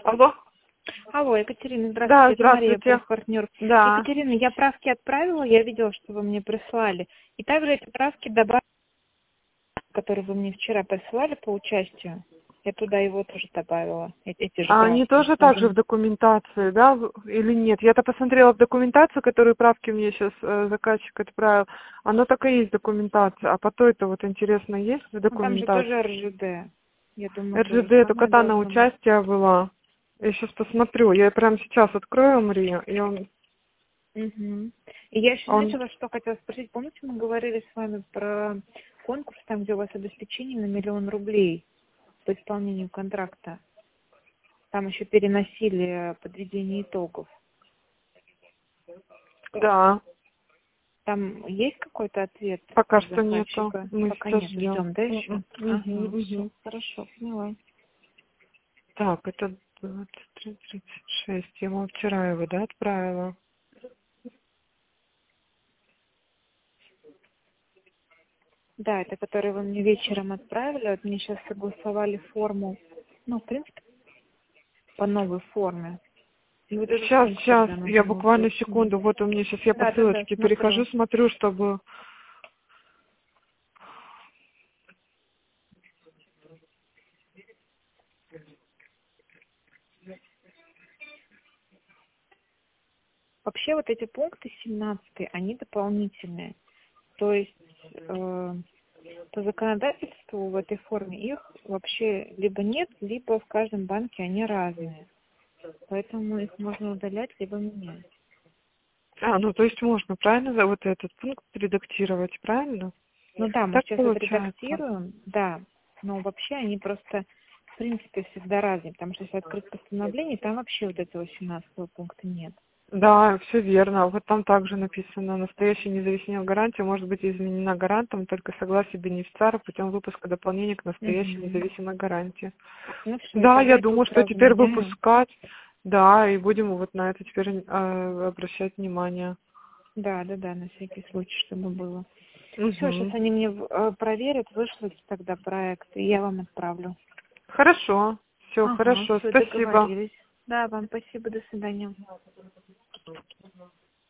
Алло? Алло, Екатерина, Да, здравствуйте, это Мария, здравствуйте. партнер. Да. Екатерина, я правки отправила, я видела, что вы мне прислали. И также эти правки добавили, которые вы мне вчера присылали по участию. Я туда его тоже добавила, эти же А они правки. тоже так же в документации, да, или нет? Я-то посмотрела в документацию, которую правки мне сейчас заказчик отправил. Оно так и есть документация. А по той-то вот интересно, есть в Ну, там же документации? тоже РЖД. Я думаю, то же РЖД, только самое та на должно быть. участие была. Я сейчас посмотрю. Я прямо сейчас открою, Мария, и Угу. И я еще, он... знаете, вас что хотела спросить. Помните, мы говорили с вами про конкурс, там, где у вас обеспечение на 1 000 000 рублей по исполнению контракта? Там еще переносили подведение итогов. Да, Там есть какой-то ответ пока от что нету. заказчика? Мы Пока сейчас нет, ждем. ждем, да, еще? Ага, все, Мгм. хорошо, поняла. Так, это 23:36. Я ему вчера его, да, отправила? Да, это который вы мне вечером отправили, вот мне сейчас согласовали форму, ну, в принципе, по новой форме. И вот эту ссылку Сейчас, тогда я нужно буквально выслать. секунду. Вот у меня сейчас я по Да, ссылочке перехожу, смотрю. смотрю, чтобы... Вообще вот эти пункты 17, они дополнительные. То есть по законодательству в этой форме их вообще либо нет, либо в каждом банке они разные. Поэтому их можно удалять, либо менять. Ну то есть можно, правильно, за вот этот пункт редактировать, правильно? Ну да, мы Так сейчас получается. отредактируем, да, но вообще они просто, в принципе, всегда разные, потому что если открыть постановление, там вообще вот этого 17 пункта нет. Да, все верно. Вот там также написано, настоящая независимая гарантия может быть изменена гарантом только согласие бенефициара путем выпуска дополнения к настоящей Угу. независимой гарантии. Ну все, Да, тогда я и тут думаю, что сразу теперь меняем. выпускать, да, и будем вот на это теперь обращать внимание. Да, на всякий случай, чтобы было. Все, сейчас Угу. они мне проверят, вышлют тогда проект, и я вам отправлю. Хорошо, все Ага, хорошо, все, спасибо. договорились. Да, вам спасибо, до свидания.